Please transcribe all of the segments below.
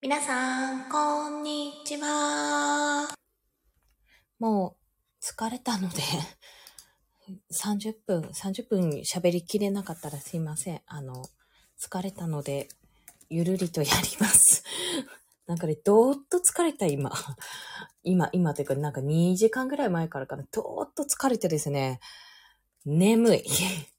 皆さん、こんにちは。もう疲れたので30分喋りきれなかったらすいません。疲れたのでゆるりとやります。なんかね、どーっと疲れた今というかなんか2時間ぐらい前からかな、どーっと疲れてですね、眠い。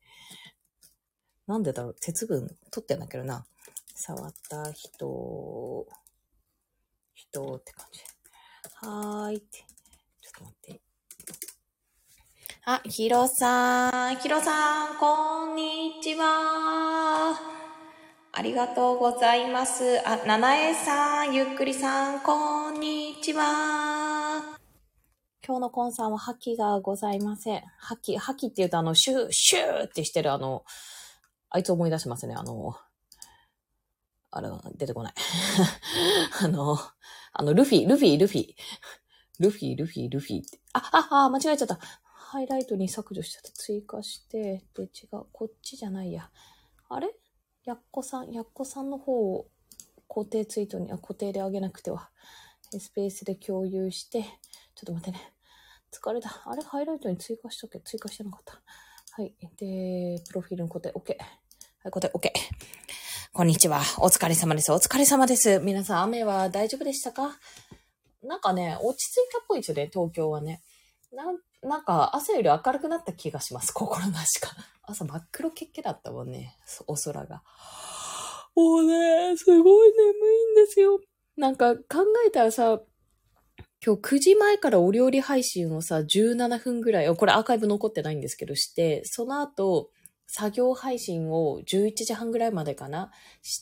なんでだろう、鉄分取ってんだけどな。触った人って感じ。はーいって。ちょっと待って。あ、ヒロさん、こんにちは。ありがとうございます。あ、ななえさん、ゆっくりさん、こんにちは。今日のコンさんは覇気がございません。覇気って言うとシューってしてるあいつ思い出しますね。出てこない。ルフィって。間違えちゃった。ハイライトに削除しちゃった。追加して、で、違う。こっちじゃないや。あれやっこさんの方を固定ツイートに、固定で上げなくては。スペースで共有して、ちょっと待ってね。疲れた。あれハイライトに追加しとけ。追加してなかった。はい。で、プロフィールの固定 OK。はい、固定 OK。こんにちは。お疲れ様です。お疲れ様です。皆さん、雨は大丈夫でしたか？なんかね、落ち着いたっぽいですよね、東京はね。なんか、朝より明るくなった気がします、心なしか。朝真っ黒けっけだったもんね、お空が。もうね、すごい眠いんですよ。なんか、考えたらさ、今日9時前からお料理配信をさ、17分ぐらい、これアーカイブ残ってないんですけど、して、その後、作業配信を11時半ぐらいまでかなして、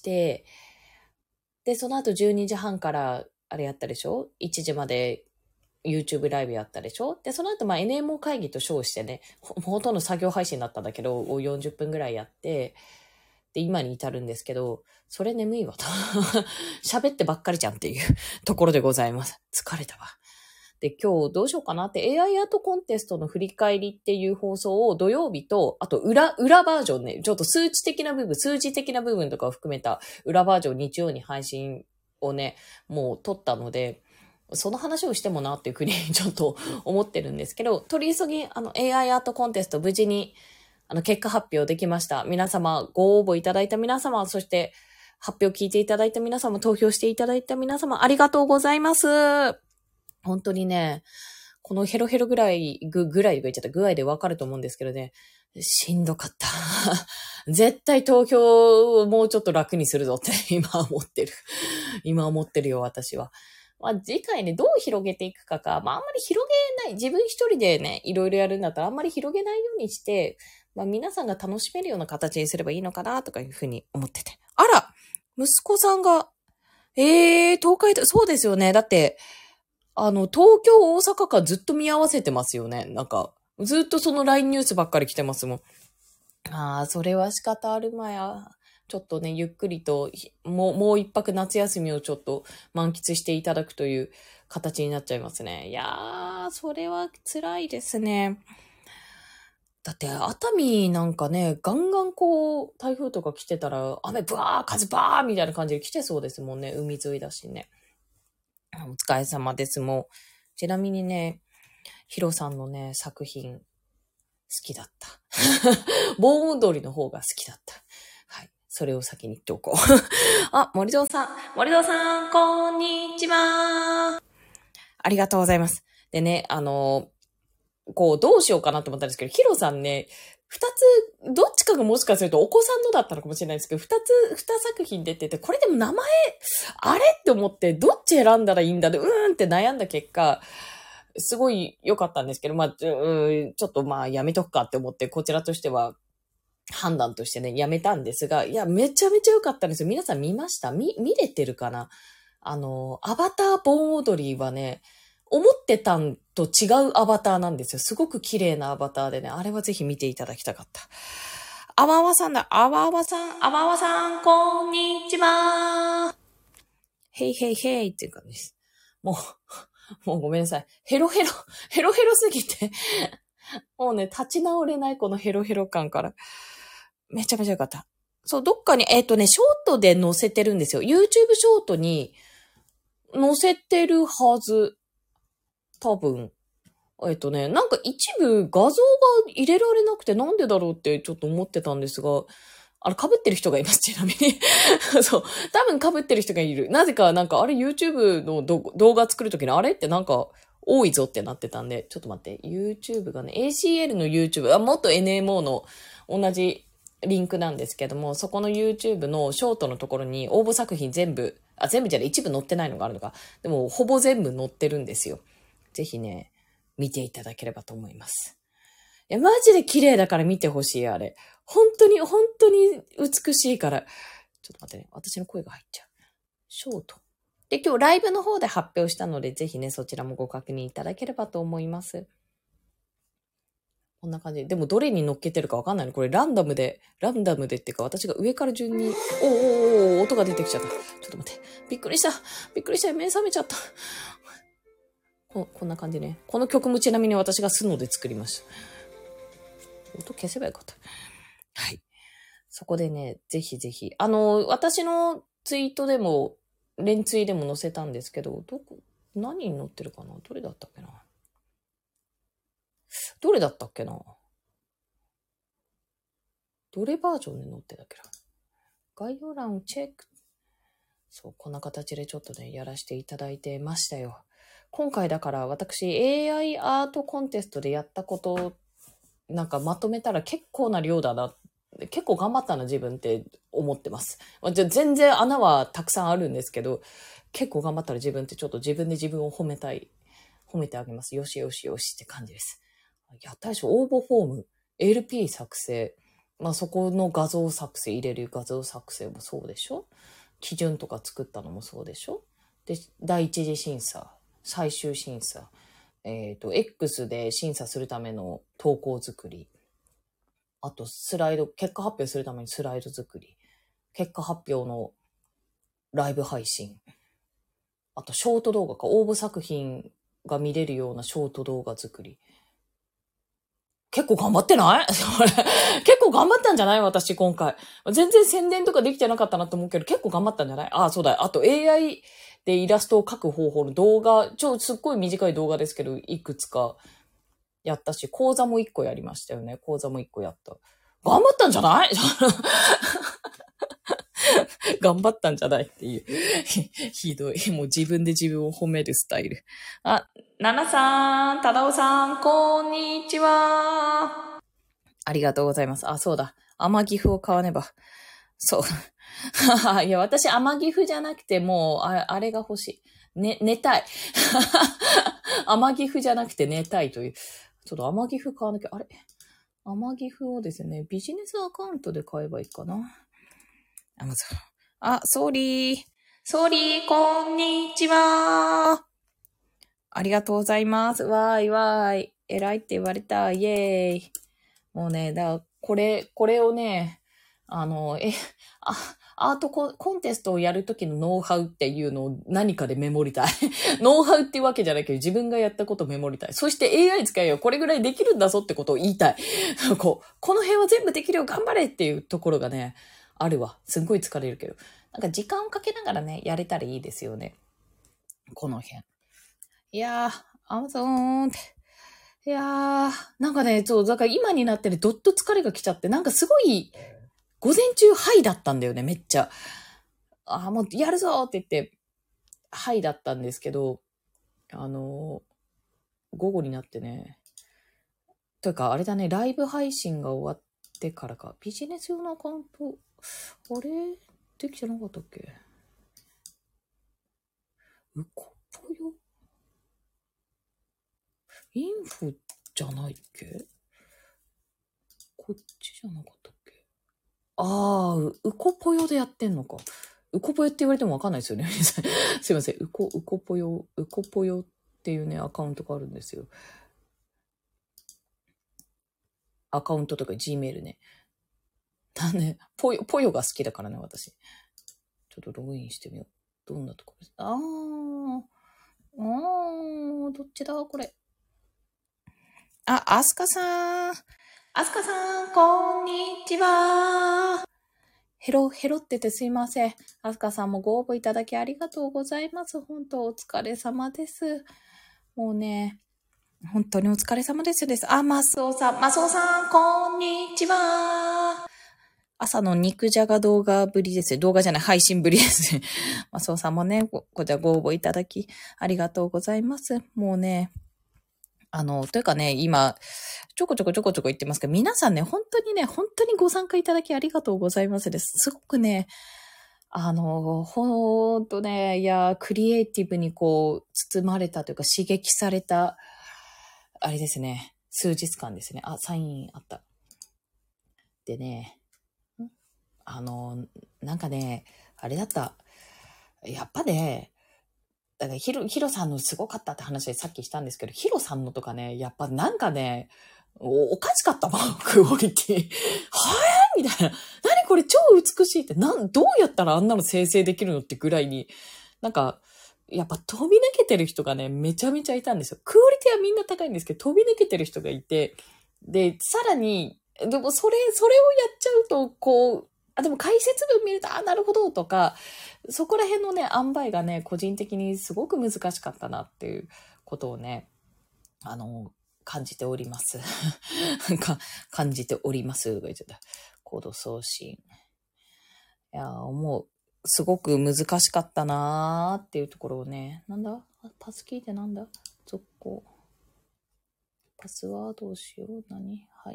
で、その後12時半からあれやったでしょ ?1 時まで YouTube ライブやったでしょで、その後NMO 会議と称してね、ほとんど作業配信だったんだけど、40分ぐらいやって、で、今に至るんですけど、それ眠いわと。喋ってばっかりじゃんっていうところでございます。疲れたわ。で、今日どうしようかなって AI アートコンテストの振り返りっていう放送を土曜日と、あと裏バージョンね、ちょっと数字的な部分とかを含めた裏バージョン日曜に配信をね、もう撮ったので、その話をしてもなっていうふうにちょっと思ってるんですけど、取り急ぎAI アートコンテスト無事に結果発表できました。皆様、ご応募いただいた皆様、そして発表聞いていただいた皆様、投票していただいた皆様、ありがとうございます。本当にね、このヘロヘロぐらいとか言っちゃった具合でわかると思うんですけどね、しんどかった。絶対投票をもうちょっと楽にするぞって今思ってるよ、私は。次回ね、どう広げていくかか、あんまり広げない、自分一人でね、いろいろやるんだったらあんまり広げないようにして、皆さんが楽しめるような形にすればいいのかなとかいうふうに思ってて。あら息子さんが、東海道、そうですよね。だって、東京、大阪間ずっと見合わせてますよね。なんか、ずっとその LINE ニュースばっかり来てますもん。それは仕方あるまや。ちょっとね、ゆっくりと、もう一泊夏休みをちょっと満喫していただくという形になっちゃいますね。いやー、それは辛いですね。だって、熱海なんかね、ガンガン台風とか来てたら、雨ブワー、風バーみたいな感じで来てそうですもんね。海沿いだしね。お疲れ様です。もう、ちなみにね、ヒロさんのね、作品、好きだった。盆踊りの方が好きだった。はい。それを先に言っておこう。森蔵さん、こんにちは。ありがとうございます。でね、どうしようかなと思ったんですけど、ヒロさんね、どっちかがもしかするとお子さんのだったのかもしれないですけど、2作品出てて、これでも名前、あれって思って、どっち選んだらいいんだで、って悩んだ結果、すごい良かったんですけど、ちょっとやめとくかって思って、こちらとしては、判断としてね、やめたんですが、いや、めちゃめちゃ良かったんですよ。皆さん見ました？見れてるかな？アバター盆踊りはね、思ってたんと違うアバターなんですよ。すごく綺麗なアバターでね、あれはぜひ見ていただきたかった。あわあわさん、こんにちは。へいへいへいっていう感じです。もうごめんなさい。ヘロヘロすぎてもうね、立ち直れないこのヘロヘロ感から。めちゃめちゃよかった。そう、どっかに、ショートで載せてるんですよ。YouTube ショートに、 載せてるはず。多分。なんか一部画像が入れられなくてなんでだろうってちょっと思ってたんですが、被ってる人がいます、ちなみに。そう。多分被ってる人がいる。なぜか、なんか、YouTube の動画作るときに、あれってなんか、多いぞってなってたんで、ちょっと待って。YouTube がね、ACL の YouTube、もっと NMO の同じリンクなんですけども、そこの YouTube のショートのところに応募作品全部じゃない、一部載ってないのがあるのか。でも、ほぼ全部載ってるんですよ。ぜひね、見ていただければと思います。いや、マジで綺麗だから見てほしい、あれ。本当に美しいから。ちょっと待ってね。私の声が入っちゃう。ショート。で、今日ライブの方で発表したので、ぜひね、そちらもご確認いただければと思います。こんな感じ。でも、どれに乗っけてるかわかんないの。これ、ランダムでっていうか、私が上から順に、音が出てきちゃった。ちょっと待って。びっくりした。目覚めちゃった。こんな感じね。この曲もちなみに私がスノーで作りました。音消せばよかった。はい。そこでね、ぜひぜひ。私のツイートでも、連ツイでも載せたんですけど、何に載ってるかな？どれだったっけな？どれバージョンで載ってたっけな？概要欄をチェック。そう、こんな形でちょっとね、やらせていただいてましたよ。今回だから私 AI アートコンテストでやったことなんかまとめたら結構な量だな。結構頑張ったな自分って思ってます。全然穴はたくさんあるんですけど、結構頑張ったら自分ってちょっと自分で自分を褒めてあげます。よしよしよしって感じです。やったでしょ？応募フォーム、LP 作成。そこの画像作成、入れる画像作成もそうでしょ？基準とか作ったのもそうでしょ？で、第一次審査、最終審査。X で審査するための投稿作り。あと、結果発表するためにスライド作り。結果発表のライブ配信。あと、ショート動画か。応募作品が見れるようなショート動画作り。結構頑張ってない？結構頑張ったんじゃない？私今回。全然宣伝とかできてなかったなと思うけど、結構頑張ったんじゃない？そうだ。あと AI でイラストを描く方法の動画、すっごい短い動画ですけど、いくつかやったし、講座も1個やりましたよね。講座も1個やった。頑張ったんじゃない？頑張ったんじゃないっていう。ひどい。もう自分で自分を褒めるスタイル。ナナさん、タダオさん、こんにちは。ありがとうございます。そうだ。甘ギフを買わねば。そう。いや、私甘ギフじゃなくてもう、あれが欲しい。寝たい。甘ギフじゃなくて寝たいという。ちょっと甘ギフ買わなきゃ。甘ギフをですね、ビジネスアカウントで買えばいいかな。ソーリー、こんにちは。ありがとうございます。わーい。偉いって言われた。イエーイ。もうね、これをね、アートコンテストをやるときのノウハウっていうのを何かでメモりたい。ノウハウっていうわけじゃないけど、自分がやったことをメモりたい。そして AI 使えよ。これぐらいできるんだぞってことを言いたい。この辺は全部できるよ。頑張れっていうところがね、あるわ。すんごい疲れるけど。なんか時間をかけながらね、やれたらいいですよね。この辺。いやー、Amazon って。いやー、なんかね、だから今になってね、どっと疲れが来ちゃって、なんかすごい、午前中ハイだったんだよね、めっちゃ。もうやるぞって言って、ハイだったんですけど、午後になってね、というかあれだね、ライブ配信が終わってからか、ビジネス用のアカウント、あれできてなかったっけ？うこぽよインフじゃないっけ？こっちじゃなかったっけ？うこぽよでやってんのか。うこぽよって言われてもわかんないですよね。すいません。うこぽよっていうね、アカウントがあるんですよ。アカウントとか Gmail ね。ぽよが好きだからね、私。ちょっとログインしてみよう。どんなところです？どっちだこれ。アスカさん、こんにちは。 ヘロっててすいません。あすかさんもご応募いただきありがとうございます。本当お疲れ様です。もうね、本当にお疲れ様ですです。あ、マスオさん、こんにちは。朝の肉じゃが動画ぶりですよ。動画じゃない、配信ぶりですね。マスオさんもね、こちらご応募いただきありがとうございます。もうね、というかね、今、ちょこちょこ言ってますけど、皆さんね、本当にご参加いただきありがとうございますです。すごくね、ほんとね、いや、クリエイティブにこう、包まれたというか、刺激された、あれですね、数日間ですね。あ、サインあった。でね、なんかね、あれだった。やっぱね、だからヒロさんのすごかったって話でさっきしたんですけど、ヒロさんのとかね、やっぱなんかね、おかしかったもん、クオリティ。はぁみたいな。何これ超美しいって、どうやったらあんなの生成できるのってぐらいに、なんか、やっぱ飛び抜けてる人がね、めちゃめちゃいたんですよ。クオリティはみんな高いんですけど、飛び抜けてる人がいて、で、さらに、でもそれをやっちゃうと、こう、でも解説文見ると、なるほど、とか、そこら辺のね、塩梅がね、個人的にすごく難しかったなっていうことをね、感じております。感じております。言っちゃった。コード送信。いや、もう、すごく難しかったなーっていうところをね、なんだパスキーってなんだ続行。パスワードをしよう。何はい。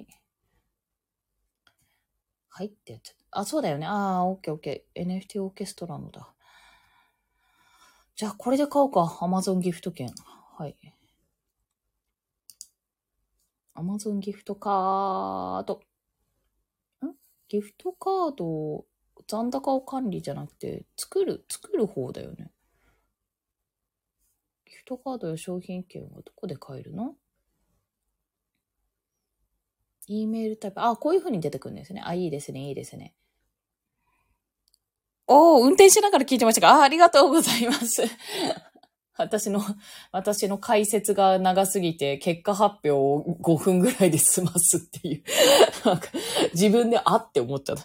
はいってやっちゃった。そうだよね。オッケー。NFT オーケストラのだ。じゃあ、これで買おうか。Amazon ギフト券。はい。Amazon ギフトカード。ギフトカード、残高を管理じゃなくて、作る方だよね。ギフトカードや商品券はどこで買えるの？ E メールタイプ。こういう風に出てくるんですね。いいですね。運転しながら聞いてましたか？ありがとうございます。私の解説が長すぎて、結果発表を5分ぐらいで済ますっていう。なんか自分でって思っちゃった。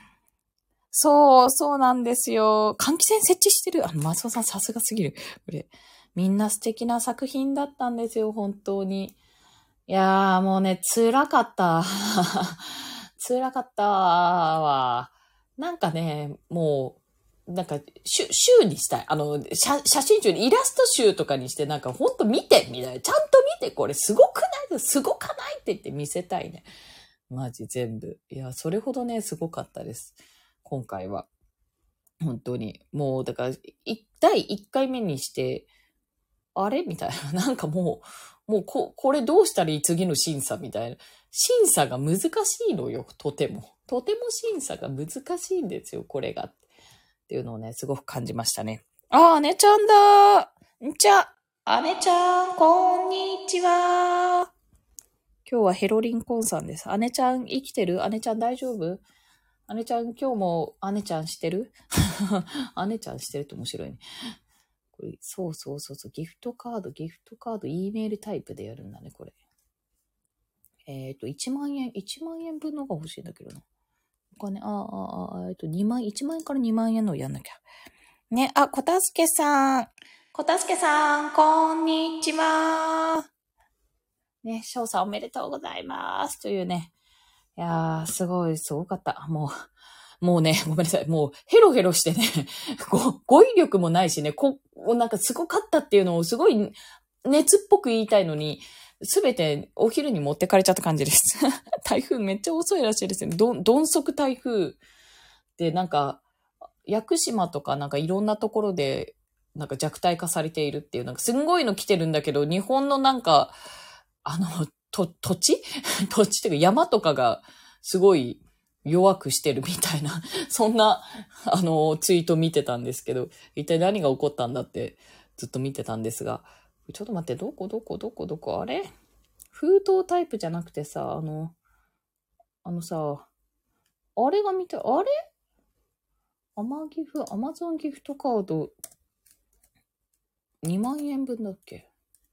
そうなんですよ。換気扇設置してる。松尾さんさすがすぎる。これ、みんな素敵な作品だったんですよ、本当に。いやー、もうね、辛かった。辛かったわ。なんかね、もう、なんか、集にしたい。写真集にイラスト集とかにして、なんかほんと見てみたいな。ちゃんと見て、これすごくない？すごかないって言って見せたいね。マジ全部。いや、それほどね、すごかったです。今回は。本当に。もう、だから、第1回目にして、あれみたいな。なんかもうこれどうしたらいい？次の審査みたいな。審査が難しいのよ。とても審査が難しいんですよ、これが。っていうのをね、すごく感じましたね。姉ちゃんだ姉ちゃん、こんにちは。今日はヘロリンコンさんです。姉ちゃん生きてる？姉ちゃん大丈夫？姉ちゃん今日も姉ちゃんしてる？姉ちゃんしてるって面白いね。これそう。ギフトカード、E メールタイプでやるんだね、これ。1万円分のが欲しいんだけどな。お金、1万円から2万円のをやんなきゃ。ね、小助さん、こんにちは。ね、翔さんおめでとうございます。というね。いやー、すごかった。もうね、ごめんなさい。もうヘロヘロしてね、語彙力もないしね、なんかすごかったっていうのをすごい熱っぽく言いたいのに、すべてお昼に持ってかれちゃった感じです。台風めっちゃ遅いらしいですね。鈍速台風で、なんか、屋久島とかなんかいろんなところで、なんか弱体化されているっていう、なんかすんごいの来てるんだけど、日本のなんか、土地土地っていうか山とかがすごい弱くしてるみたいな、そんな、ツイート見てたんですけど、一体何が起こったんだってずっと見てたんですが、ちょっと待って、どこあれ封筒タイプじゃなくてさ、さ、あれが見たい、あれアマゾンギフトカード、2万円分だっけ？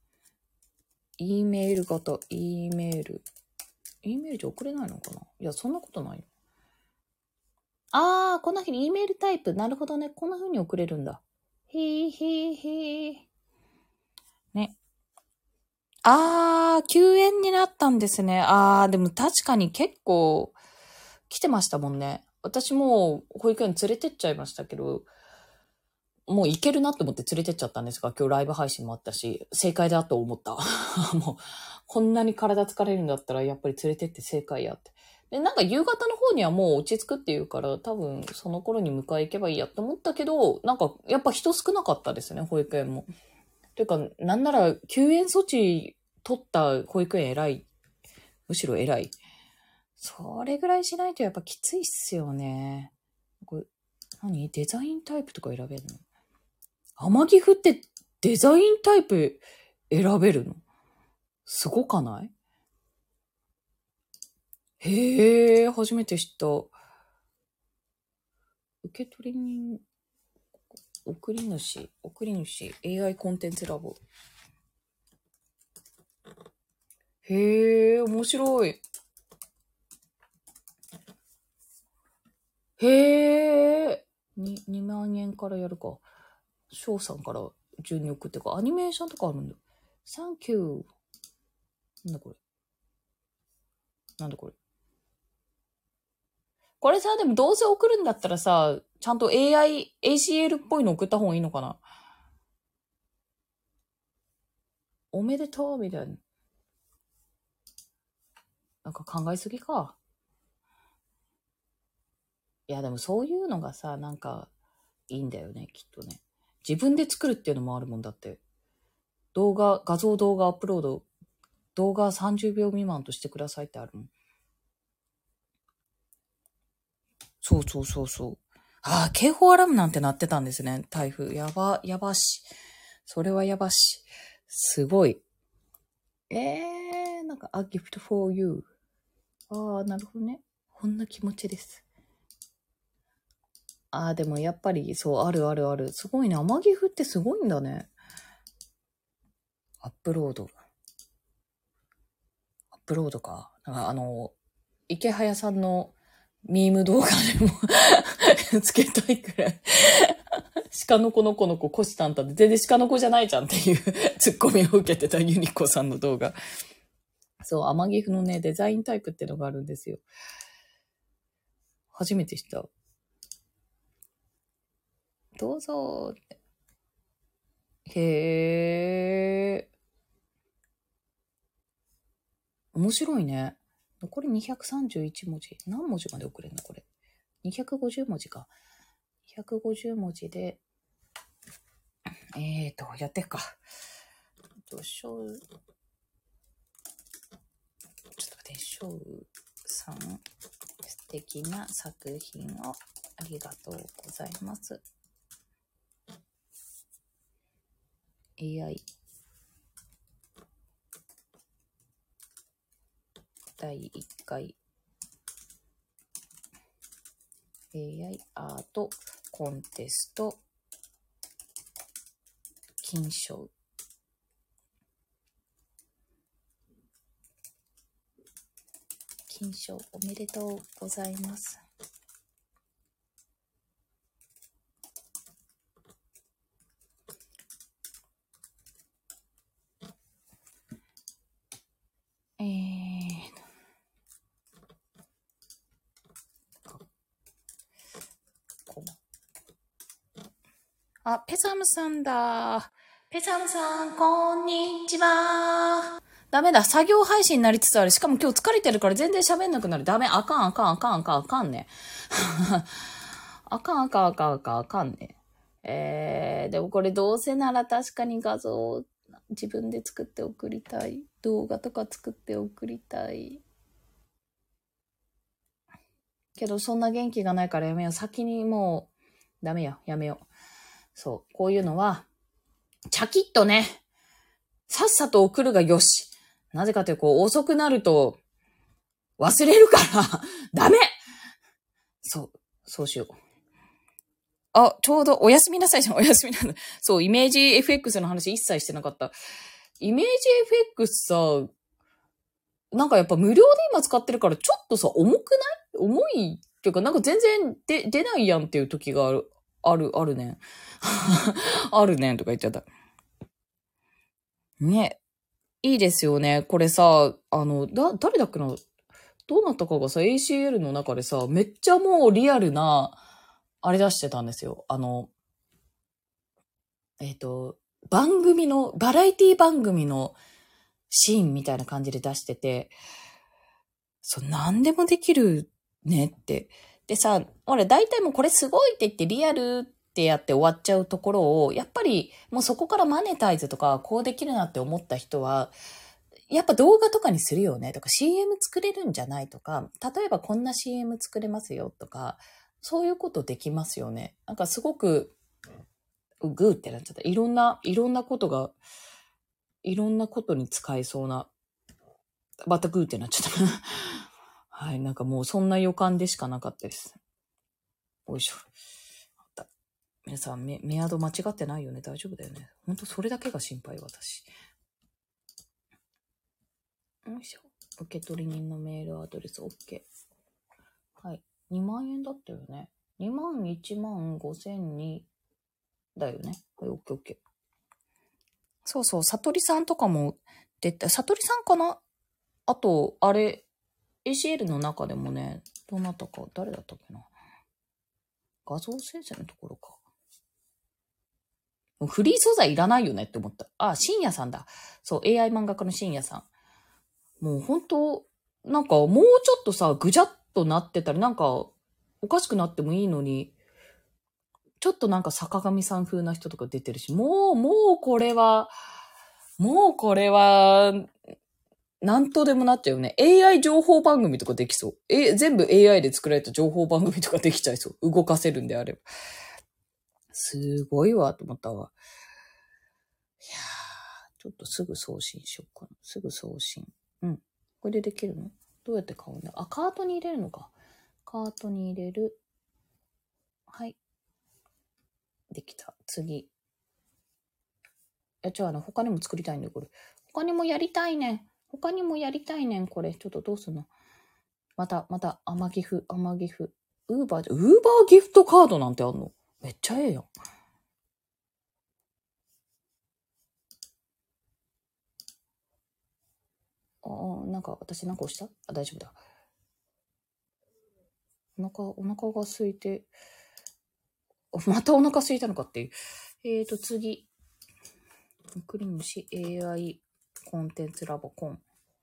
E メール型、E メールじゃ送れないのかな？いや、そんなことないよ。 こんな風に E メールタイプ。なるほどね。こんな風に送れるんだ。へーへーへー。ね。休園になったんですね。でも確かに結構来てましたもんね。私も保育園連れてっちゃいましたけど、もう行けるなと思って連れてっちゃったんですが、今日ライブ配信もあったし、正解だと思った。もう、こんなに体疲れるんだったらやっぱり連れてって正解やって。で、なんか夕方の方にはもう落ち着くっていうから、多分その頃に迎え行けばいいやって思ったけど、なんかやっぱ人少なかったですね、保育園も。というか、なんなら休園措置取った保育園偉い。むしろ偉い。それぐらいしないとやっぱきついっすよね。これ、何？デザインタイプとか選べるの？天城府ってデザインタイプ選べるの？すごかない？へえ、初めて知った。受け取り人、送り主、AI コンテンツラボ。へえ、面白い。へえ、2万円からやるか。翔さんから順に送ってか。アニメーションとかあるんだ。サンキュー。なんだこれ。これさ、でもどうせ送るんだったらさ、ちゃんと ACL っぽいの送った方がいいのかな？おめでとうみたいな。なんか考えすぎか。いや、でもそういうのがさ、なんかいいんだよね、きっとね。自分で作るっていうのもあるもんだって。画像動画アップロード、動画30秒未満としてくださいってあるもん。そう。警報アラームなんて鳴ってたんですね。台風。やばし。それはやばし。すごい。なんか、a gift for you。なるほどね。こんな気持ちです。でもやっぱり、そう、ある。すごいね。天城府ってすごいんだね。アップロードか。なんか池早さんのミーム動画でもつけたいくらい。鹿の子の子の子、虎視眈々で、全然鹿の子じゃないじゃんっていうツッコミを受けてたユニコさんの動画。そう、天城府のね、デザインタイプってのがあるんですよ。初めて知った。どうぞ。へー。面白いね。残り231文字。何文字まで送れるのこれ。250文字か。250文字で、やっていくか。ちょっと待って、しょうさん、素敵な作品をありがとうございます。AI 第1回 AI アートコンテスト金賞。金賞おめでとうございます。ペサムさんだ。ペサムさん、こんにちは。ダメだ。作業配信になりつつある。しかも今日疲れてるから全然喋んなくなる。ダメ。あかんね。あかんね。でもこれどうせなら確かに画像を自分で作って送りたい。動画とか作って送りたい。けどそんな元気がないからやめよう。先にもう、ダメよ。やめよう。そう。こういうのは、チャキッとね、さっさと送るがよし。なぜかというと、遅くなると、忘れるから、ダメ！そうしよう。ちょうど、おやすみなさいじゃん、おやすみなさい。そう、イメージ FX の話一切してなかった。イメージ FX さ、なんかやっぱ無料で今使ってるから、ちょっとさ、重いっていうか、なんか全然出ないやんっていう時があるねん。あるねんとか言っちゃった。ね。いいですよね。これさ、誰だっけな、どうなったかがさ、ACL の中でさ、めっちゃもうリアルな、あれ出してたんですよ。番組の、バラエティ番組のシーンみたいな感じで出してて、何でもできるねって。でさ、俺大体もうこれすごいって言ってリアルってやって終わっちゃうところを、やっぱりもうそこからマネタイズとかこうできるなって思った人は、やっぱ動画とかにするよねとか CM 作れるんじゃないとか、例えばこんな CM 作れますよとか、そういうことできますよね。なんかすごくグーってなっちゃった。いろんなことが、いろんなことに使えそうな、またグーってなっちゃった。はい、なんかもうそんな予感でしかなかったです。おいしょ。皆さん、メアド間違ってないよね。大丈夫だよね。ほんとそれだけが心配、私。よいしょ。受取人のメールアドレス OK。はい。2万円だったよね。2万1万5千2だよね。はい、OK。そうそう、さとりさんとかも出た。さとりさんかな。あと、あれ、ACL の中でもね、どなたか、誰だったっけな。画像生成のところか。もうフリー素材いらないよねって思った。あ、深夜さんだ。そう、AI 漫画家の深夜さん。もう本当なんかもうちょっとさ、ぐじゃっとなってたり、なんか、おかしくなってもいいのに、ちょっとなんか坂上さん風な人とか出てるし、もうこれは、なんとでもなっちゃうよね。AI 情報番組とかできそう。全部 AI で作られた情報番組とかできちゃいそう。動かせるんであれば。すごいわ、と思ったわ。いやー、ちょっとすぐ送信しようかな。すぐ送信。うん。これでできるの？どうやって買うんだ？あ、カートに入れるのか。カートに入れる。はい。できた。次。他にも作りたいんだよ、これ。他にもやりたいねん、これ。ちょっとどうすんの？また、甘ギフ。ウーバーギフトカードなんてあんの？めっちゃええやん。なんか、私なんか押した？あ、大丈夫だ。お腹が空いて、またお腹空いたのかっていう。次。クリムシ AI コンテンツラボコン。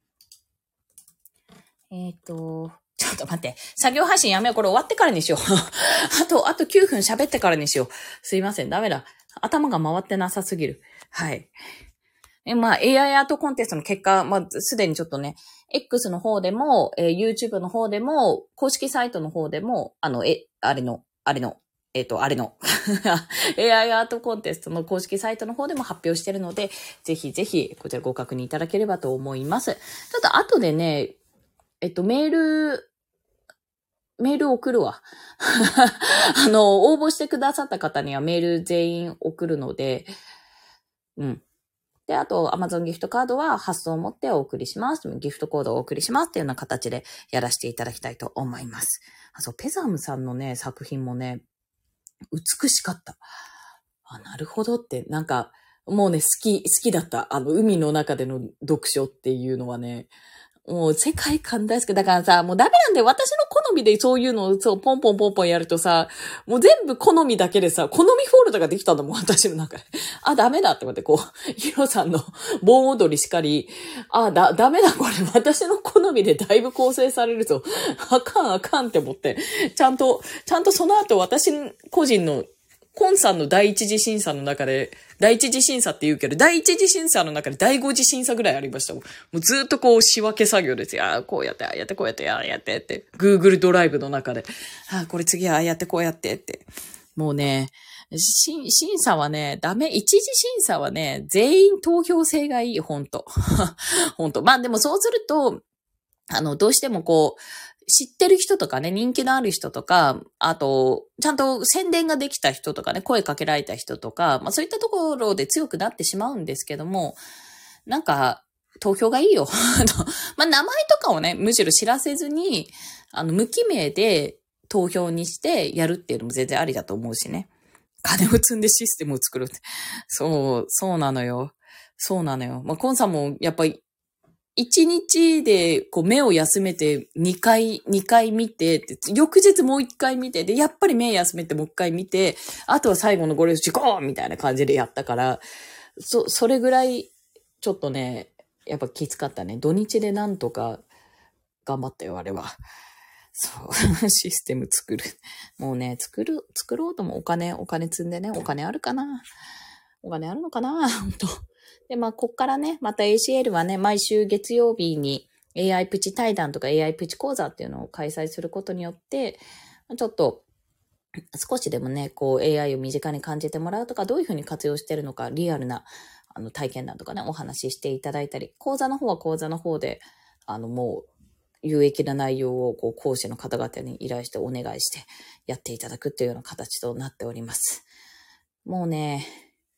ちょっと待って。作業配信やめよう。これ終わってからにしよう。あと9分喋ってからにしよう。すいません。ダメだ。頭が回ってなさすぎる。はい。AI アートコンテストの結果、すでにちょっとね、X の方でも、YouTube の方でも、公式サイトの方でも、あれの、AI アートコンテストの公式サイトの方でも発表してるので、ぜひぜひ、こちらご確認いただければと思います。ちょっと後でね、メール送るわ。応募してくださった方にはメール全員送るので、うん。で、あと、Amazon ギフトカードは発送を持ってお送りします。ギフトコードをお送りしますっていうような形でやらせていただきたいと思います。ペザムさんのね、作品もね、美しかった。なるほどって、なんか、もうね、好きだった。海の中での読書っていうのはね、もう世界観大好き。だからさ、もうダメなんだよ。私の好みでそういうのをポンポンやるとさ、もう全部好みだけでさ、好みフォルダができたんだもん、私の中で。ダメだって思って、ヒロさんの盆踊りしかり、ダメだ、これ私の好みでだいぶ構成されるぞ。あかんって思って、ちゃんとその後私個人のコンさんの第一次審査の中で、第一次審査って言うけど、第一次審査の中で第五次審査ぐらいありましたもん。もうずっと仕分け作業ですよ。こうやって、こうやって、やってって。Google ドライブの中で。これ次はやって、こうやってって。もうね、審査はね、ダメ。一次審査はね、全員投票制がいい、ほんと。ほんと。でもそうすると、どうしても知ってる人とかね、人気のある人とか、あと、ちゃんと宣伝ができた人とかね、声かけられた人とか、そういったところで強くなってしまうんですけども、なんか、投票がいいよ。名前とかをね、むしろ知らせずに、無記名で投票にしてやるっていうのも全然ありだと思うしね。金を積んでシステムを作るって。そうなのよ。そうなのよ。まあ、コンさんもやっぱり一日でこう目を休めて2回見て、翌日もう1回見て、で、やっぱり目休めてもう1回見て、あとは最後のご了承ゴーみたいな感じでやったから、それぐらいちょっとね、やっぱきつかったね。土日でなんとか頑張ったよ、あれは。そう、システム作る。もうね、作ろうともお金積んでね、お金あるかな？お金あるのかな？本当。で、まあ、こっからね、また ACL はね、毎週月曜日に AI プチ対談とか AI プチ講座っていうのを開催することによって、ちょっと少しでもね、こう AI を身近に感じてもらうとか、どういうふうに活用してるのか、リアルな体験談とかね、お話ししていただいたり、講座の方は講座の方で、もう、有益な内容をこう講師の方々に依頼してお願いしてやっていただくというような形となっております。もうね、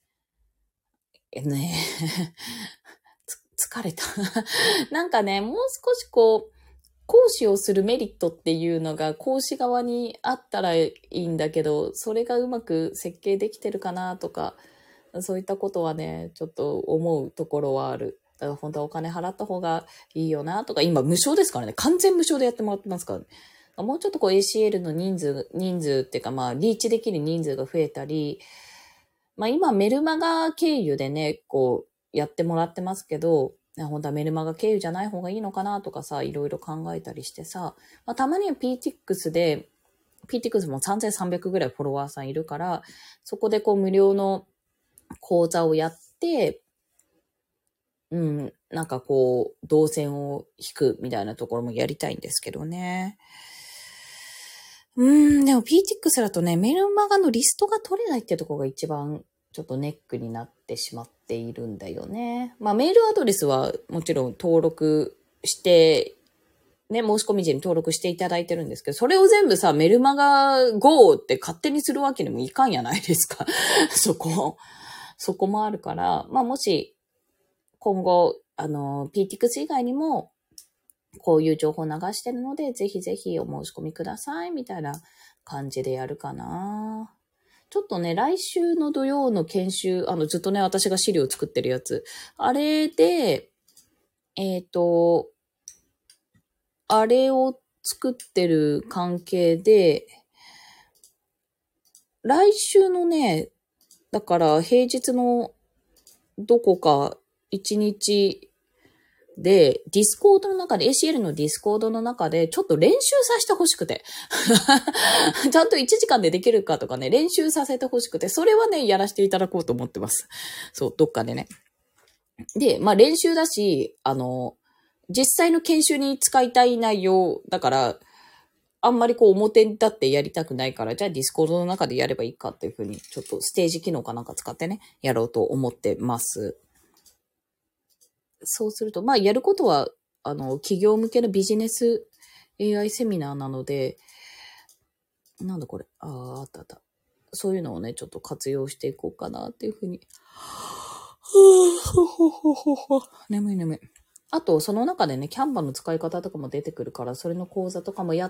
疲れた。なんかね、もう少しこう、講師をするメリットっていうのが講師側にあったらいいんだけど、それがうまく設計できてるかなとか、そういったことはね、ちょっと思うところはある。だから本当はお金払った方がいいよなとか、今無償ですからね。完全無償でやってもらってますからね。もうちょっとこう ACL の人数っていうかまあリーチできる人数が増えたり、まあ今メルマガ経由でね、こうやってもらってますけど、本当はメルマガ経由じゃない方がいいのかなとかさ、いろいろ考えたりしてさ、まあたまには PTX で、PTX も3300ぐらいフォロワーさんいるから、そこでこう無料の講座をやって、なんかこう、動線を引くみたいなところもやりたいんですけどね。でも PTX だとね、メルマガのリストが取れないってところが一番ちょっとネックになってしまっているんだよね。まあメールアドレスはもちろん登録して、ね、申し込み時に登録していただいてるんですけど、それを全部さ、メルマガ GO って勝手にするわけにもいかんやないですか。そこもあるから、まあもし、今後、PTX 以外にも、こういう情報を流してるので、ぜひぜひお申し込みください、みたいな感じでやるかな。ちょっとね、来週の土曜の研修、ずっとね、私が資料作ってるやつ。あれで、あれを作ってる関係で、来週のね、だから平日のどこか1日で、ディスコードの中で、ACL のディスコードの中で、ちょっと練習させてほしくて。ちゃんと1時間でできるかとかね、練習させてほしくて、それはね、やらせていただこうと思ってます。そう、どっかでね。で、まあ練習だし、実際の研修に使いたい内容だから、あんまりこう表に立ってやりたくないから、じゃあディスコードの中でやればいいかっていうふうに、ちょっとステージ機能かなんか使ってね、やろうと思ってます。そうすると、まあやることは、企業向けのビジネス AI セミナーなので、なんだこれ、あった。そういうのをね、ちょっと活用していこうかなっていうふうに。眠い。あと、その中でね、キャンバの使い方とかも出てくるから、それの講座とかもやって、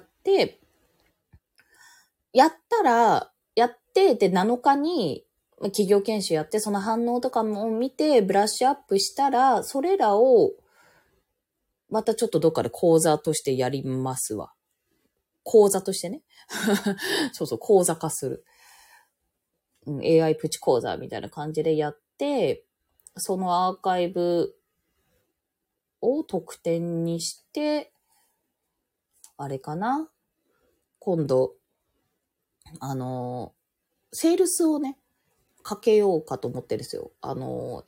で、7日に、企業研修やって、その反応とかも見て、ブラッシュアップしたら、それらを、またちょっとどっかで講座としてやりますわ。講座としてね。そう、講座化する。AI プチ講座みたいな感じでやって、そのアーカイブを特典にして、あれかな？今度、セールスをね、かけようかと思ってるんですよ。9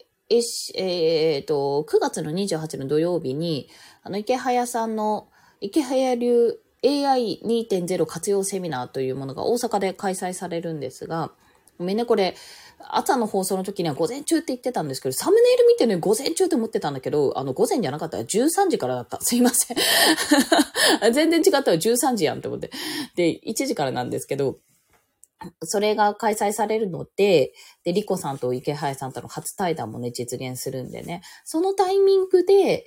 月の28の土曜日に、池早さんの、池早流 AI2.0 活用セミナーというものが大阪で開催されるんですが、ごめんね、これ、朝の放送の時には午前中って言ってたんですけど、サムネイル見てね、午前中って思ってたんだけど、午前じゃなかったら13時からだった。すいません。全然違ったら13時やんって思って。で、1時からなんですけど、それが開催されるので、リコさんと池原さんとの初対談もね、実現するんでね、そのタイミングで、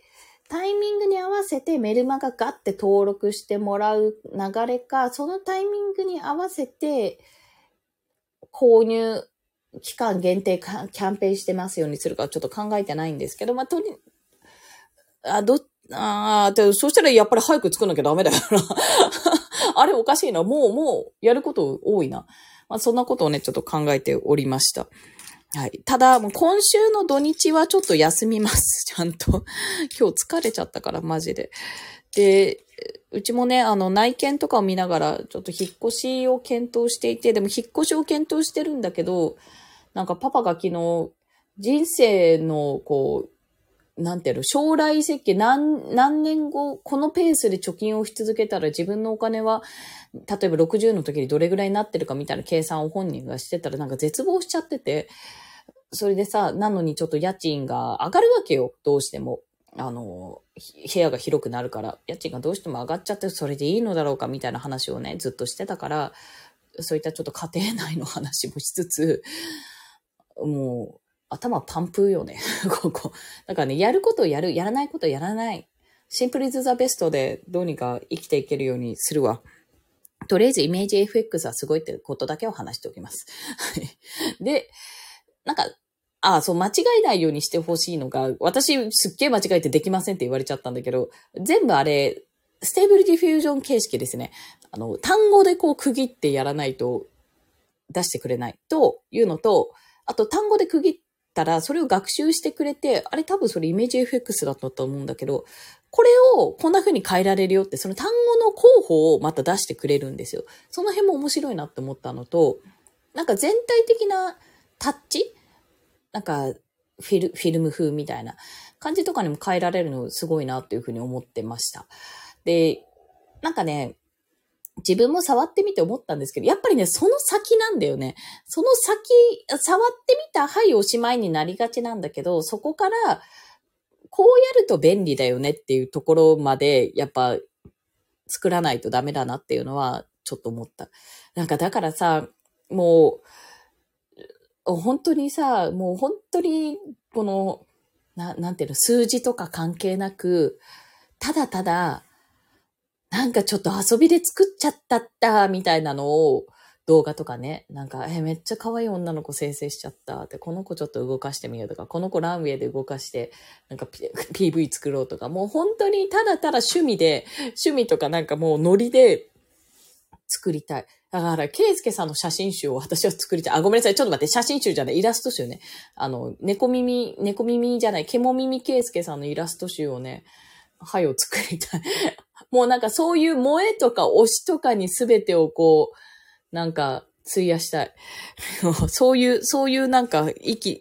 タイミングに合わせてメルマガガッて登録してもらう流れか、そのタイミングに合わせて購入期間限定キャンペーンしてますようにするかちょっと考えてないんですけど、まあ、そしたらやっぱり早く作んなきゃダメだよな。あれおかしいな。もうやること多いな。まあ、そんなことをね、ちょっと考えておりました。はい。ただ、もう今週の土日はちょっと休みます。ちゃんと。今日疲れちゃったから、マジで。で、うちもね、内見とかを見ながら、ちょっと引っ越しを検討していて、でも引っ越しを検討してるんだけど、なんかパパが昨日、人生の、なんていうの、将来設計何年後、このペースで貯金をし続けたら自分のお金は、例えば60の時にどれぐらいになってるかみたいな計算を本人がしてたらなんか絶望しちゃってて、それでさ、なのにちょっと家賃が上がるわけよ、どうしても。部屋が広くなるから、家賃がどうしても上がっちゃって、それでいいのだろうかみたいな話をね、ずっとしてたから、そういったちょっと家庭内の話もしつつ、もう、頭パンプーよね、ここ。だからね、やることをやる、やらないことをやらない。シンプルイズザベストでどうにか生きていけるようにするわ。とりあえずイメージ FX はすごいってことだけを話しておきます。で、なんか、そう、間違えないようにしてほしいのが、私すっげえ間違えてできませんって言われちゃったんだけど、全部あれ、ステーブルディフュージョン形式ですね。単語で区切ってやらないと出してくれないというのと、あと単語で区切ったらそれを学習してくれて、あれ多分それイメージ FX だったと思うんだけど、これをこんな風に変えられるよって、その単語の候補をまた出してくれるんですよ。その辺も面白いなって思ったのと、なんか全体的なタッチなんかフィルム風みたいな感じとかにも変えられるのすごいなっていう風に思ってました。で、なんかね、自分も触ってみて思ったんですけど、やっぱりね、その先なんだよね。その先、触ってみた、はい、おしまいになりがちなんだけど、そこから、こうやると便利だよねっていうところまで、やっぱ、作らないとダメだなっていうのは、ちょっと思った。なんかだからさ、もう、本当にさ、もう本当に、この、なんていうの、数字とか関係なく、ただただ、なんかちょっと遊びで作っちゃったみたいなのを動画とかね、なんか、めっちゃ可愛い女の子生成しちゃったって、この子ちょっと動かしてみようとか、この子ランウェイで動かして、なんかPV 作ろうとか、もう本当にただただ趣味とかなんかもうノリで作りたい。だから、ケイスケさんの写真集を私は作りたい。ごめんなさい。ちょっと待って。写真集じゃない。イラスト集ね。猫耳じゃない。獣耳ケイスケさんのイラスト集をね、を作りたい。もうなんかそういう萌えとか推しとかに全てをなんか費やしたい。そういうなんか息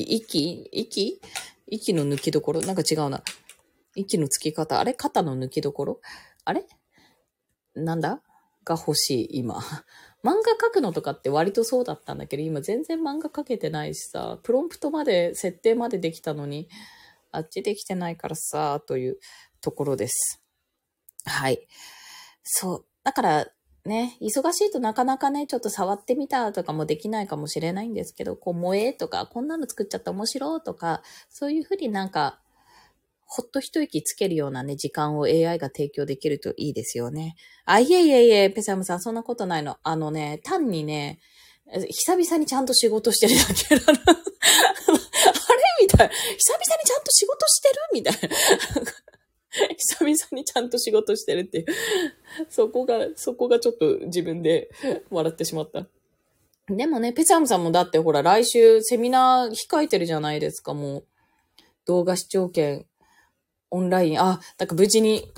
の抜きどころなんか違うな。息のつき方。あれ肩の抜きどころあれなんだが欲しい、今。漫画描くのとかって割とそうだったんだけど、今全然漫画描けてないしさ、プロンプトまで、設定までできたのに、あっちできてないからさ、というところです。はい。そう。だからね、忙しいとなかなかね、ちょっと触ってみたとかもできないかもしれないんですけど、萌えとか、こんなの作っちゃった面白いとか、そういうふうになんか、ほっと一息つけるようなね、時間を AI が提供できるといいですよね。いえ、ペサムさん、そんなことないの。単にね、久々にちゃんと仕事してるだけなの。あれみたいな。久々にちゃんと仕事してるみたいな。久々にちゃんと仕事してるっていう。そこがちょっと自分で笑ってしまった。でもね、ペチャムさんもだってほら、来週セミナー控えてるじゃないですか、もう。動画視聴券、オンライン。だから無事に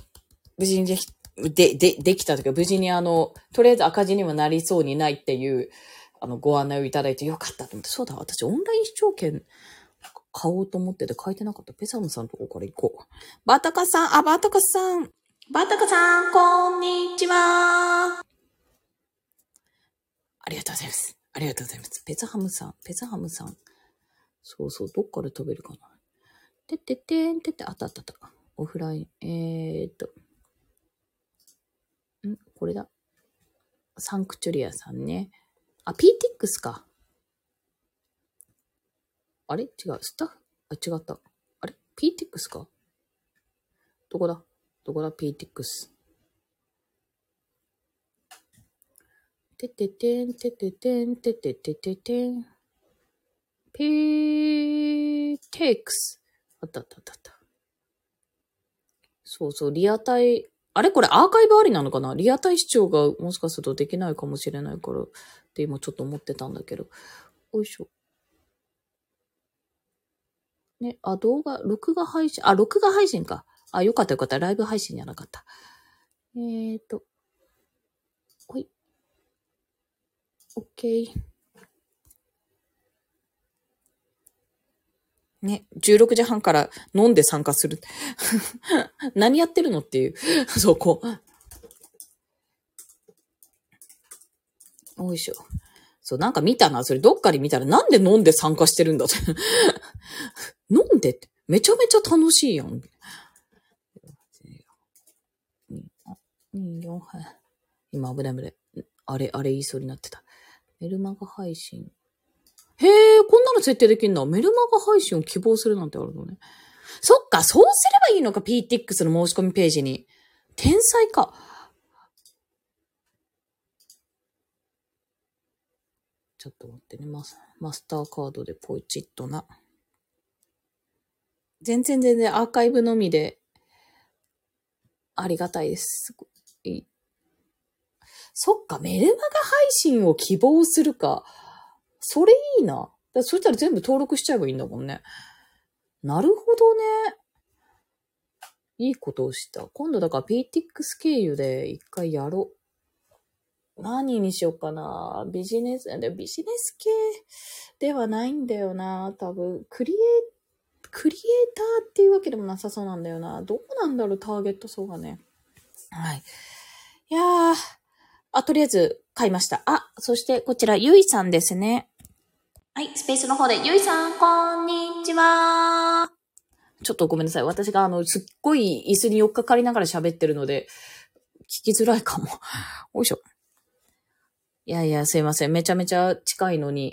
できたというか、無事にとりあえず赤字にはなりそうにないっていう、ご案内をいただいてよかったと思って、そうだ、私オンライン視聴券買おうと思ってて書いてなかった。ペサムさんのとこから行こう。バータカさん、こんにちは。ありがとうございます。ペザハムさん。そうそう、どっから飛べるかな。あった。オフライン。これだ。サンクチュリアさんね。PTX か。あれ違う。スタッフ違った。あれ ?PTX かどこだ ?PTX。てててん、てててん、てててててん。PTX。あった。そう、リアタイ、あれこれアーカイブありなのかな？リアタイ視聴がもしかするとできないかもしれないからって今ちょっと思ってたんだけど。よいしょ。ね、録画配信か。よかった。ライブ配信じゃなかった。ほい。OK。ね、16時半から飲んで参加する。何やってるのっていう。そこ。おいしょ。そう、なんか見たな。それどっかで見たらなんで飲んで参加してるんだって。飲んでって。めちゃめちゃ楽しいやん。4、はい。今危ない。あれ言いそうになってた。メルマガ配信。へえ、こんなの設定できんだ。メルマガ配信を希望するなんてあるのね。そっか、そうすればいいのか、PTX の申し込みページに。天才か。ちょっと待ってね。マスターカードでポチッとな。全然アーカイブのみでありがたいです。そっか、メルマガ配信を希望するか。それいいな。そしたら全部登録しちゃえばいいんだもんね。なるほどね。いいことをした。今度だから PTX 経由で一回やろう。何にしようかな。ビジネス系ではないんだよな。多分、クリエイターっていうわけでもなさそうなんだよな。どうなんだろう、ターゲット層がね。はい。いやー。とりあえず買いました。そしてこちら、ゆいさんですね。はい、スペースの方で、ゆいさん、こんにちは。ちょっとごめんなさい。私がすっごい椅子に寄っかかりながら喋ってるので、聞きづらいかも。よいしょ。いや、すいません。めちゃめちゃ近いのに、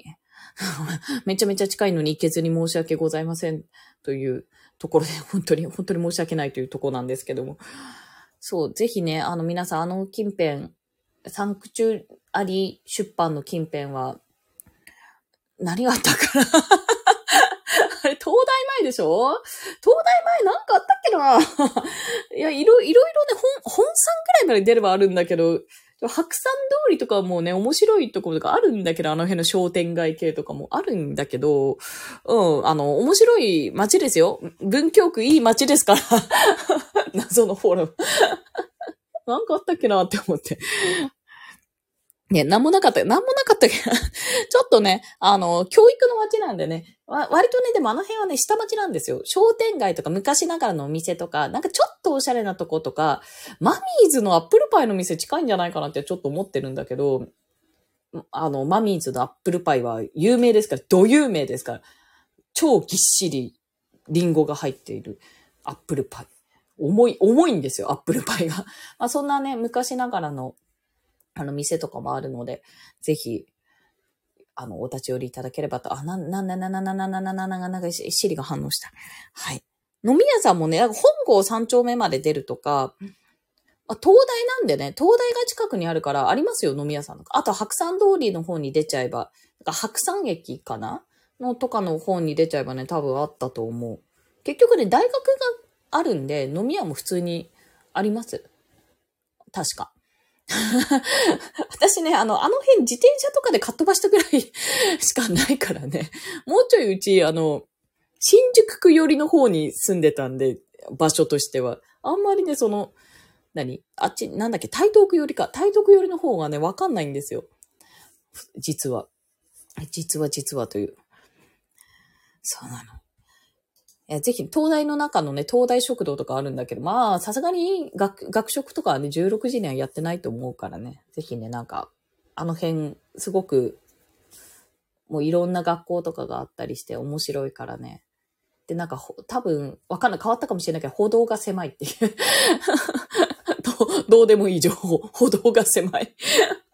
行けずに申し訳ございません。というところで、本当に申し訳ないというところなんですけども。そう、ぜひね、皆さん、近辺、サンクチュアリ出版の近辺は、何があったかなあれ、東大前でしょ？東大前なんかあったっけないや、いろいろね、本山くらいまで出ればあるんだけど、白山通りとかもね、面白いところとかあるんだけど、あの辺の商店街系とかもあるんだけど、面白い街ですよ。文京区いい街ですから。謎のフォロー。なんかあったっけなって思って。ね、なんもなかったけど、ちょっとね、教育の街なんでね、割とね、でもあの辺はね、下町なんですよ。商店街とか昔ながらのお店とか、なんかちょっとおしゃれなとことか、マミーズのアップルパイの店近いんじゃないかなってちょっと思ってるんだけど、マミーズのアップルパイは有名ですから、ど有名ですから、超ぎっしりリンゴが入っているアップルパイ。重いんですよ、アップルパイが。まあそんなね、昔ながらの店とかもあるので、ぜひ、お立ち寄りいただければと。なんか、シリが反応した。はい。飲み屋さんもね、本郷3丁目まで出るとか、東大なんでね、東大が近くにあるからありますよ、飲み屋さんとか。あと、白山通りの方に出ちゃえば、白山駅かなのとかの方に出ちゃえばね、多分あったと思う。結局ね、大学があるんで、飲み屋も普通にあります。確か。私ね、辺自転車とかでかっ飛ばしたぐらいしかないからね。もうちょいうち、新宿区寄りの方に住んでたんで、場所としては。あんまりね、なんだっけ、台東区寄りか。台東区寄りの方がね、わかんないんですよ。実はという。そうなの。ぜひ、東大の中のね、東大食堂とかあるんだけど、まあ、さすがに学食とかはね、16時にはやってないと思うからね。ぜひね、なんか、あの辺、すごく、もういろんな学校とかがあったりして面白いからね。で、なんか、多分、わかんない、変わったかもしれないけど、歩道が狭いっていう。どうでもいい情報。歩道が狭い。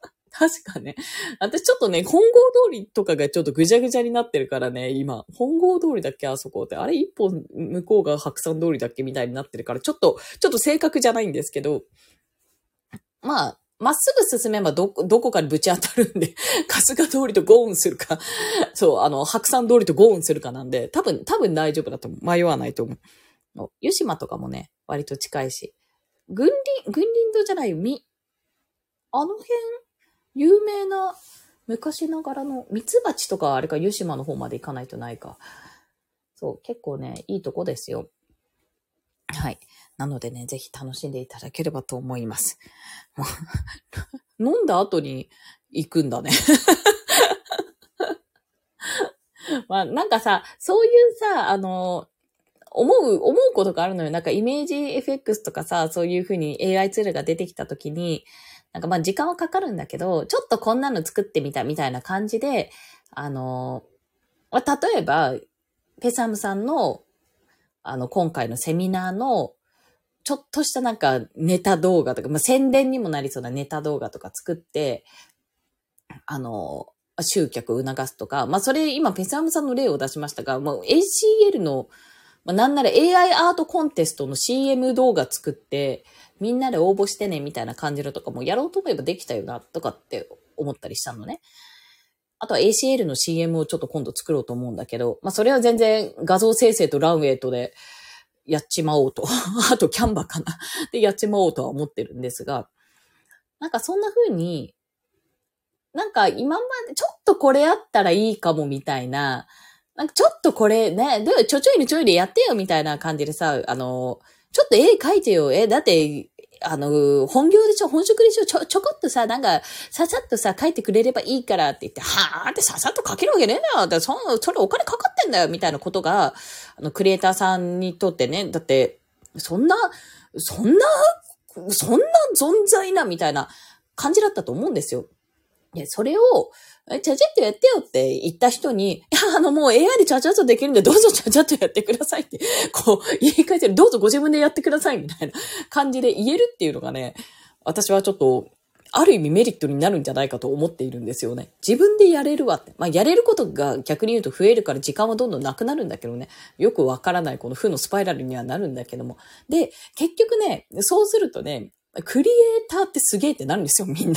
確かね。私ちょっとね、本郷通りとかがちょっとぐちゃぐちゃになってるからね、今。本郷通りだっけあそこって。あれ一本向こうが白山通りだっけみたいになってるから、ちょっと正確じゃないんですけど、まあ、まっすぐ進めばどこかにぶち当たるんで、春日通りとゴーンするか、そう、白山通りとゴーンするかなんで、多分大丈夫だと思う。迷わないと思う。湯島とかもね、割と近いし。群林堂じゃないよ、あの辺、有名な、昔ながらの、ミツバチとかあれか、湯島の方まで行かないとないか。そう、結構ね、いいとこですよ。はい。なのでね、ぜひ楽しんでいただければと思います。飲んだ後に行くんだね。まあ、なんかさ、そういうさ、思うことがあるのよ。なんかイメージ FX とかさ、そういう風に AI ツールが出てきた時に、なんかまあ時間はかかるんだけど、ちょっとこんなの作ってみたみたいな感じで、例えば、ペサムさんの、今回のセミナーの、ちょっとしたなんかネタ動画とか、まあ、宣伝にもなりそうなネタ動画とか作って、集客を促すとか、まあそれ今ペサムさんの例を出しましたが、もう ACL の、まあ、なんなら AI アートコンテストの CM 動画作って、みんなで応募してね、みたいな感じのとかもやろうと思えばできたよな、とかって思ったりしたのね。あとは ACL の CM をちょっと今度作ろうと思うんだけど、まあそれは全然画像生成とランウェイとでやっちまおうと。あとキャンバかな。でやっちまおうとは思ってるんですが、なんかそんな風に、なんか今までちょっとこれあったらいいかもみたいな、なんかちょっとこれね、ちょいでやってよみたいな感じでさ、ちょっと絵描いてよ。だって、本業でしょ、本職でしょ、ちょこっとさ、なんか、ささっとさ、描いてくれればいいからって言って、はーってささっと描けるわけねえなよ。だそれお金かかってんだよ、みたいなことが、クリエイターさんにとってね、だって、そんな存在な、みたいな感じだったと思うんですよ。で、それを、ちゃちゃっとやってよって言った人に、いや、もう AI でちゃちゃっとできるんで、どうぞちゃちゃっとやってくださいって、こう、言い換えてる、どうぞご自分でやってくださいみたいな感じで言えるっていうのがね、私はちょっと、ある意味メリットになるんじゃないかと思っているんですよね。自分でやれるわって。まあ、やれることが逆に言うと増えるから時間はどんどんなくなるんだけどね。よくわからないこの負のスパイラルにはなるんだけども。で、結局ね、そうするとね、クリエイターってすげえってなるんですよ、みんな。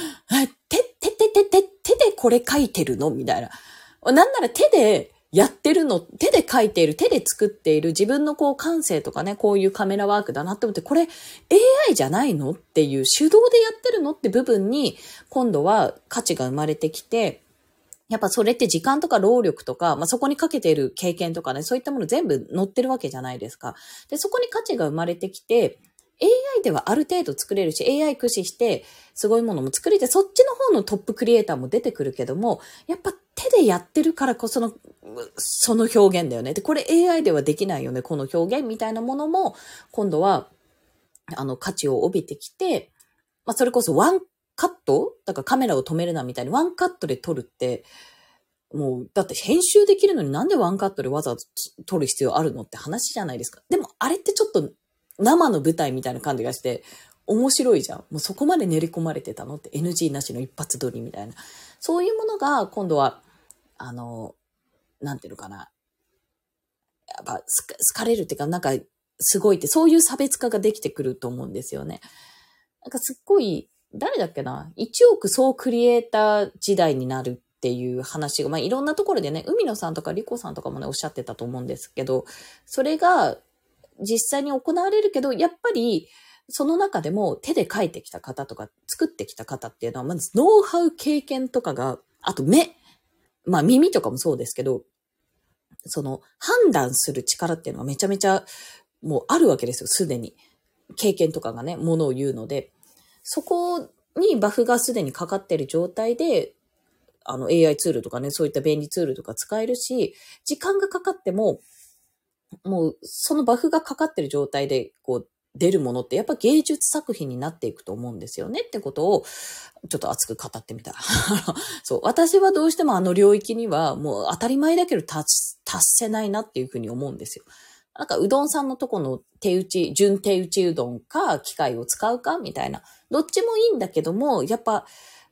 手でこれ書いてるのみたいな。なんなら手でやってるの、手で書いている、手で作っている自分のこう感性とかね、こういうカメラワークだなって思って、これ AI じゃないのっていう手動でやってるのって部分に今度は価値が生まれてきて、やっぱそれって時間とか労力とか、まあ、そこにかけている経験とかね、そういったもの全部載ってるわけじゃないですか。で、そこに価値が生まれてきて、AI ではある程度作れるし、AI 駆使してすごいものも作れて、そっちの方のトップクリエイターも出てくるけども、やっぱ手でやってるからこその、その表現だよね。で、これ AI ではできないよね、この表現みたいなものも、今度は、価値を帯びてきて、まあ、それこそワンカットだからカメラを止めるなみたいにワンカットで撮るって、もう、だって編集できるのになんでワンカットでわざわざ撮る必要あるのって話じゃないですか。でも、あれってちょっと生の舞台みたいな感じがして、面白いじゃん。もうそこまで練り込まれてたのって NG なしの一発撮りみたいな。そういうものが今度は、なんていうのかな。やっぱ好かれるっていうか、なんかすごいって、そういう差別化ができてくると思うんですよね。なんかすっごい、誰だっけな、1億総クリエイター時代になるっていう話が、まあいろんなところでね、海野さんとかリコさんとかもね、おっしゃってたと思うんですけど、それが実際に行われるけど、やっぱり、その中でも手で描いてきた方とか作ってきた方っていうのは、まずノウハウ経験とかが、あと目、まあ耳とかもそうですけど、その判断する力っていうのがめちゃめちゃもうあるわけですよ、すでに。経験とかがね、ものを言うので。そこにバフがすでにかかっている状態で、AI ツールとかね、そういった便利ツールとか使えるし、時間がかかっても、もうそのバフがかかってる状態で、こう、出るものってやっぱ芸術作品になっていくと思うんですよねってことをちょっと熱く語ってみた。そう。私はどうしてもあの領域にはもう当たり前だけど達せないなっていうふうに思うんですよ。なんかうどんさんのとこの純手打ちうどんか機械を使うかみたいな。どっちもいいんだけども、やっぱ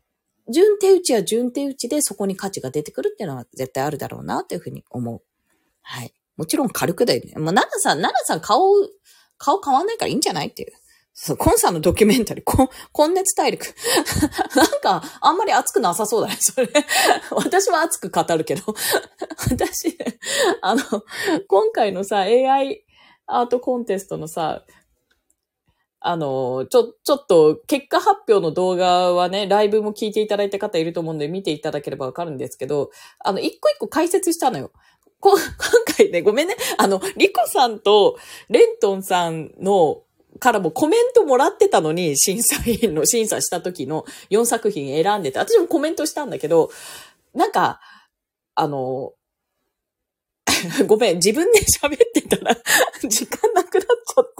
順手打ちは順手打ちでそこに価値が出てくるっていうのは絶対あるだろうなというふうに思う。はい。もちろん軽くだよね。もう、奈々さん顔変わんないからいいんじゃないっていう。そう、コンさんのドキュメンタリー、根熱大陸。なんか、あんまり熱くなさそうだね、それ。私は熱く語るけど。私、今回のさ、AI アートコンテストのさ、ちょっと、結果発表の動画はね、ライブも聞いていただいた方いると思うんで、見ていただければわかるんですけど、一個一個解説したのよ。今回ね、ごめんね。リコさんとレントンさんの、からもコメントもらってたのに、審査した時の4作品選んでて、私もコメントしたんだけど、なんか、ごめん、自分で喋ってたら、時間なくなっちゃって、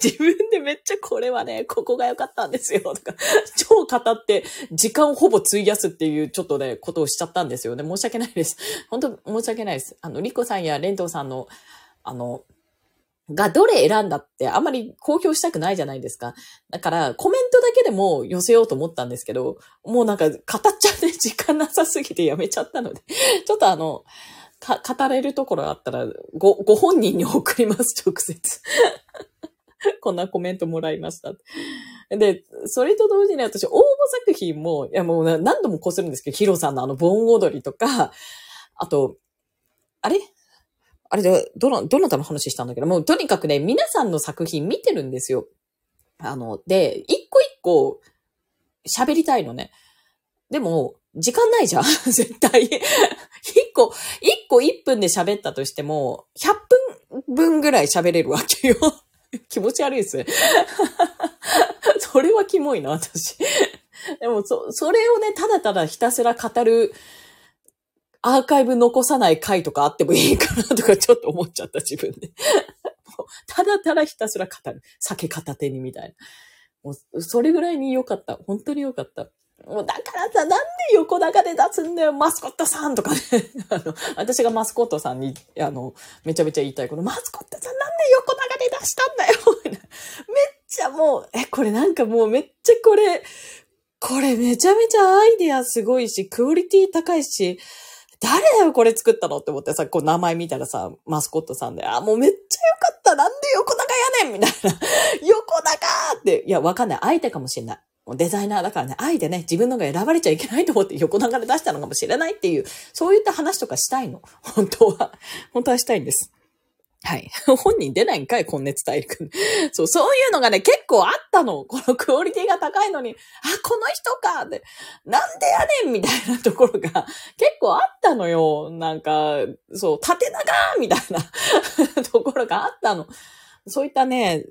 自分でめっちゃこれはね、ここが良かったんですよ、とか、超語って、時間をほぼ費やすっていう、ちょっとね、ことをしちゃったんですよね。申し訳ないです。本当申し訳ないです。リコさんやレントンさんの、がどれ選んだってあんまり公表したくないじゃないですか。だからコメントだけでも寄せようと思ったんですけど、もうなんか語っちゃって時間なさすぎてやめちゃったので、ちょっと語れるところあったらご本人に送ります、直接。こんなコメントもらいました。で、それと同時に私応募作品も、いやもう何度もこするんですけど、ヒロさんの盆踊りとか、あと、あれで、どなたの話したんだけど、もうとにかくね、皆さんの作品見てるんですよ。で、一個一個喋りたいのね。でも、時間ないじゃん絶対。一個1分で喋ったとしても、100分分ぐらい喋れるわけよ。気持ち悪いですね。それはキモいな、私。でも、それをね、ただただひたすら語る、アーカイブ残さない回とかあってもいいかなとかちょっと思っちゃった自分で。もうただただひたすら語る。酒片手にみたいな。もうそれぐらいに良かった。本当に良かった。もうだからさ、なんで横長で出すんだよ、マスコットさんとかね。私がマスコットさんに、めちゃめちゃ言いたい。このマスコットさんなんで横長で出したんだよ。めっちゃもう、これなんかもうめっちゃこれめちゃめちゃアイデアすごいし、クオリティ高いし、誰だよこれ作ったのって思ってさ、こう名前見たらさ、マスコットさんで、もうめっちゃよかった。なんで横長やねんみたいな。横長って。いや、わかんない。あえてかもしれない。デザイナーだからね、あえてね、自分のが選ばれちゃいけないと思って横長で出したのかもしれないっていう、そういった話とかしたいの。本当はしたいんです。はい。本人出ないんかい、根熱大陸。そういうのがね、結構あったの。このクオリティが高いのに、この人かって、なんでやねんみたいなところが結構あったのよ。なんか、縦長みたいなところがあったの。そういったね、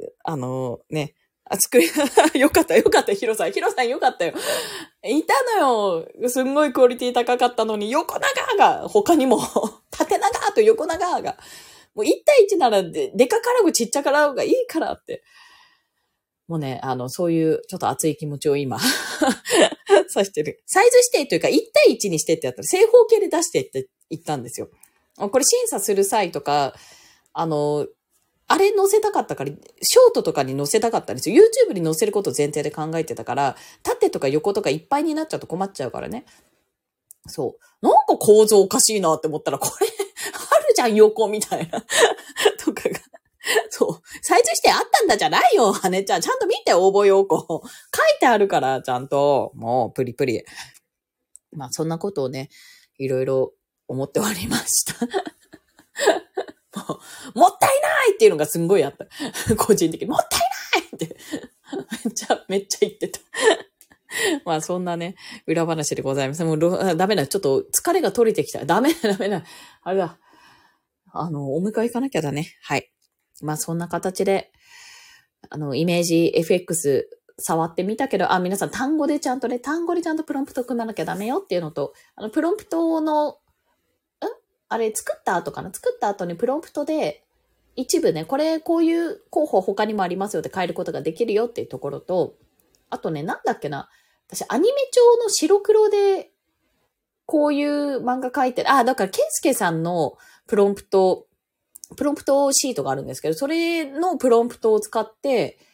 よかった、ヒロさんよかったよ。いたのよ。すんごいクオリティ高かったのに、横長が、他にも、縦長と横長が、もう1対1ならでかかろうがちっちゃかろうがいいからって。もうね、そういうちょっと熱い気持ちを今、さしてる。サイズ指定というか1対1にしてってやったら正方形で出してって言ったんですよ。これ審査する際とか、あれ載せたかったから、ショートとかに載せたかったんですよ。YouTube に載せることを前提で考えてたから、縦とか横とかいっぱいになっちゃうと困っちゃうからね。そう。なんか構造おかしいなって思ったら、これ、あるじゃん、横みたいな。とかが。そう。サイズしてあったんだじゃないよ、羽ちゃん。ちゃんと見て、応募要項。書いてあるから、ちゃんと。もう、プリプリ。まあ、そんなことをね、いろいろ思っておりました。もったいないっていうのがすんごいあった。個人的に。もったいないって。めっちゃ言ってた。まあそんなね、裏話でございます。もうダメだ。ちょっと疲れが取れてきた。ダメだ。あれだ。お迎え行かなきゃだね。はい。まあそんな形で、イメージ FX 触ってみたけど、皆さん単語でちゃんとプロンプト組まなきゃダメよっていうのと、プロンプトの、あれ作った後にプロンプトで、一部ね、こういう候補他にもありますよって変えることができるよっていうところと、あとね、なんだっけな、私アニメ調の白黒で、こういう漫画描いてる、だからケンスケさんのプロンプトシートがあるんですけど、それのプロンプトを使って、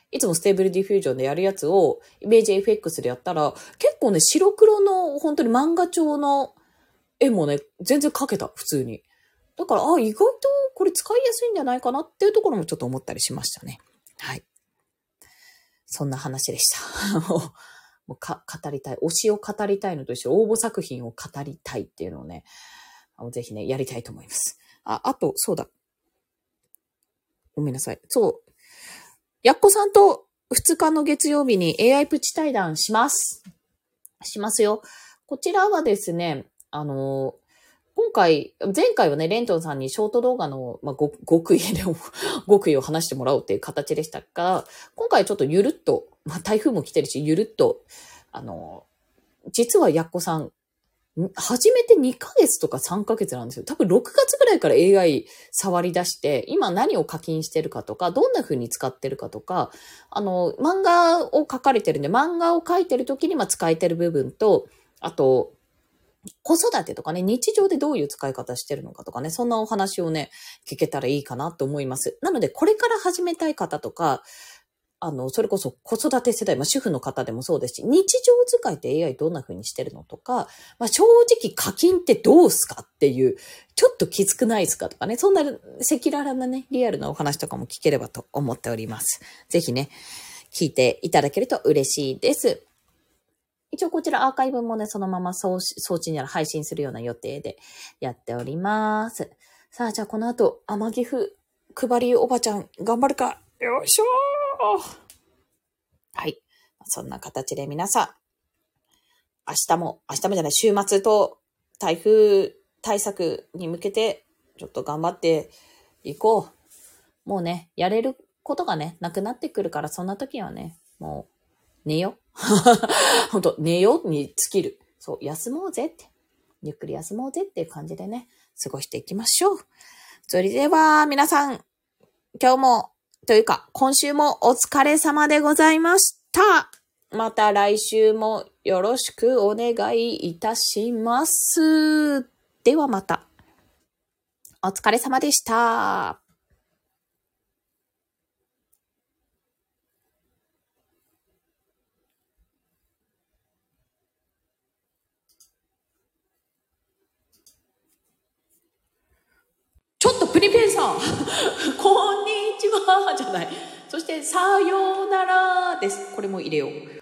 いつもステーブルディフュージョンでやるやつをイメージ FX でやったら、結構ね、白黒の本当に漫画調の絵もね、全然描けた、普通に。だから、意外とこれ使いやすいんじゃないかなっていうところもちょっと思ったりしましたね。はい。そんな話でした。もう語りたい。推しを語りたいのと一緒、応募作品を語りたいっていうのをね、ぜひね、やりたいと思います。あと、そうだ。ごめんなさい。そう。やっこさんと2日の月曜日に AI プチ対談します。しますよ。こちらはですね、前回はね、レントンさんにショート動画の、極意を話してもらおうっていう形でしたが、今回ちょっとゆるっと、台風も来てるし、ゆるっと、実はやっこさん、始めて2ヶ月とか3ヶ月なんですよ。多分6月ぐらいから AI 触り出して、今何を課金してるかとか、どんな風に使ってるかとか、漫画を書かれてるんで、漫画を書いてる時に使えてる部分と、あと、子育てとかね、日常でどういう使い方してるのかとかね、そんなお話をね、聞けたらいいかなと思います。なので、これから始めたい方とか、それこそ子育て世代、主婦の方でもそうですし、日常使いって AI どんな風にしてるのとか、正直課金ってどうすかっていう、ちょっときつくないですかとかね、そんな赤裸々なね、リアルなお話とかも聞ければと思っております。ぜひね、聞いていただけると嬉しいです。一応こちらアーカイブもね、そのまま送信やら配信するような予定でやっております。さあ、じゃあこの後、天城府配りおばちゃん頑張るか。よいしょー。はい。そんな形で皆さん、明日もじゃない、週末と台風対策に向けて、ちょっと頑張っていこう。もうね、やれることがね、なくなってくるから、そんな時はね、もう、寝よ。ほんと、寝ように尽きる。そう、休もうぜって。ゆっくり休もうぜっていう感じでね、過ごしていきましょう。それでは、皆さん、今日も、というか、今週もお疲れ様でございました。また来週もよろしくお願いいたします。ではまた。お疲れ様でした。ちょっとプリペンさん、こんにちはじゃない。そしてさようならです。これも入れよう。